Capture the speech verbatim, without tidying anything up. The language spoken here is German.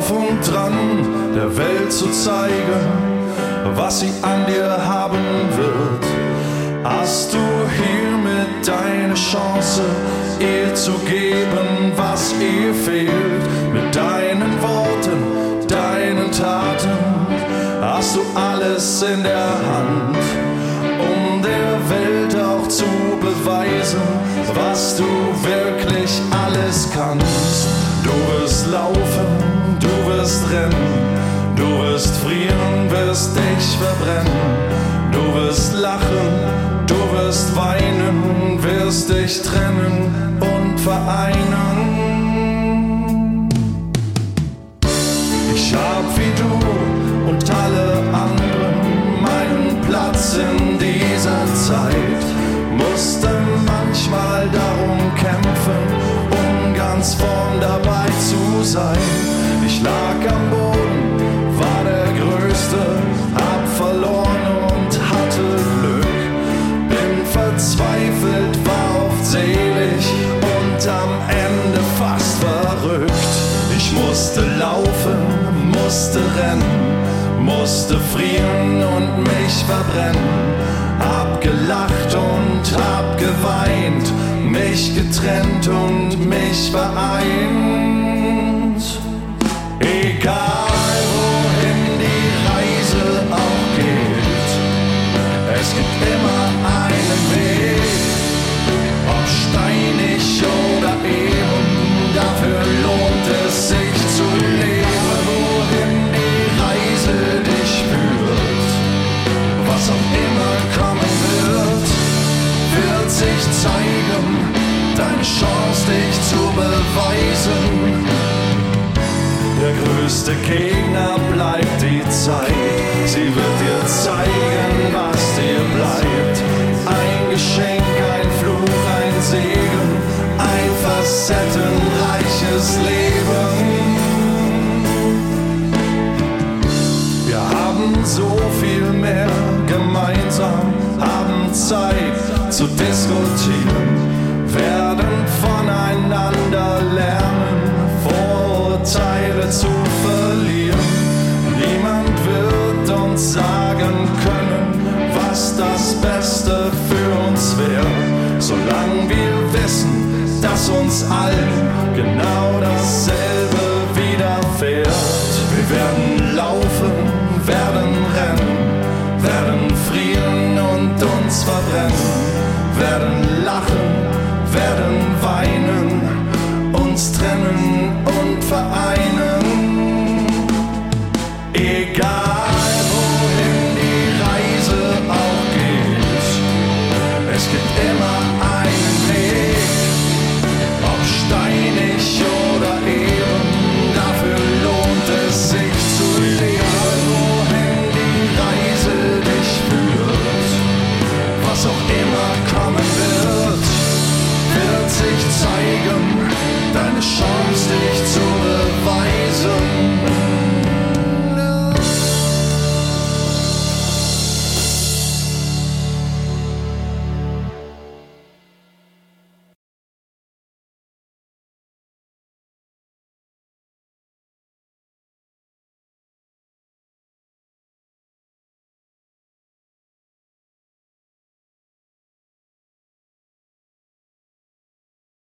drauf und dran, der Welt zu zeigen, was sie an dir haben wird. Hast du hiermit deine Chance, ihr zu geben, was ihr fehlt, mit deinen Worten, deinen Taten, hast du alles in der Hand, um der Welt auch zu beweisen, was du wirklich alles kannst. Du wirst laufen, du wirst rennen, du wirst frieren, wirst dich verbrennen, du wirst lachen, du wirst weinen, wirst dich trennen und vereinen. Ich hab wie du und alle anderen meinen Platz in dieser Zeit, musste manchmal darum kämpfen, um ganz vorn dabei zu sein. Ich lag am Boden, war der Größte, hab verloren und hatte Glück, bin verzweifelt, war oft selig und am Ende fast verrückt. Ich musste laufen, musste rennen, musste frieren und mich verbrennen, hab gelacht und hab geweint, mich getrennt und mich vereint. Egal wohin die Reise auch geht, es gibt immer einen Weg, ob steinig oder eben, dafür lohnt es sich zu leben. Wohin die Reise dich führt, was auch immer kommen wird, wird sich zeigen, deine Chance dich zu beweisen. Der größte Gegner bleibt die Zeit, sie wird dir zeigen, was dir bleibt. Ein Geschenk, ein Fluch, ein Segen, ein facettenreiches Leben. Wir haben so viel mehr gemeinsam, haben Zeit zu diskutieren, werden voneinander lernen, Vorurteile zu verlieren. Niemand wird uns sagen können, was das Beste für uns wäre, solange wir wissen, dass uns allen genau dasselbe widerfährt. Wir werden laufen, werden rennen, werden frieren und uns verbrennen, werden lachen, werden weinen, uns trennen und vereinen. Egal wohin die Reise auch geht, es gibt immer einen Weg, ob steinig oder eben, dafür lohnt es sich zu leben. Wohin die Reise dich führt, was auch immer kommen wird, wird sich zeigen, deine Chance dich zu beweisen.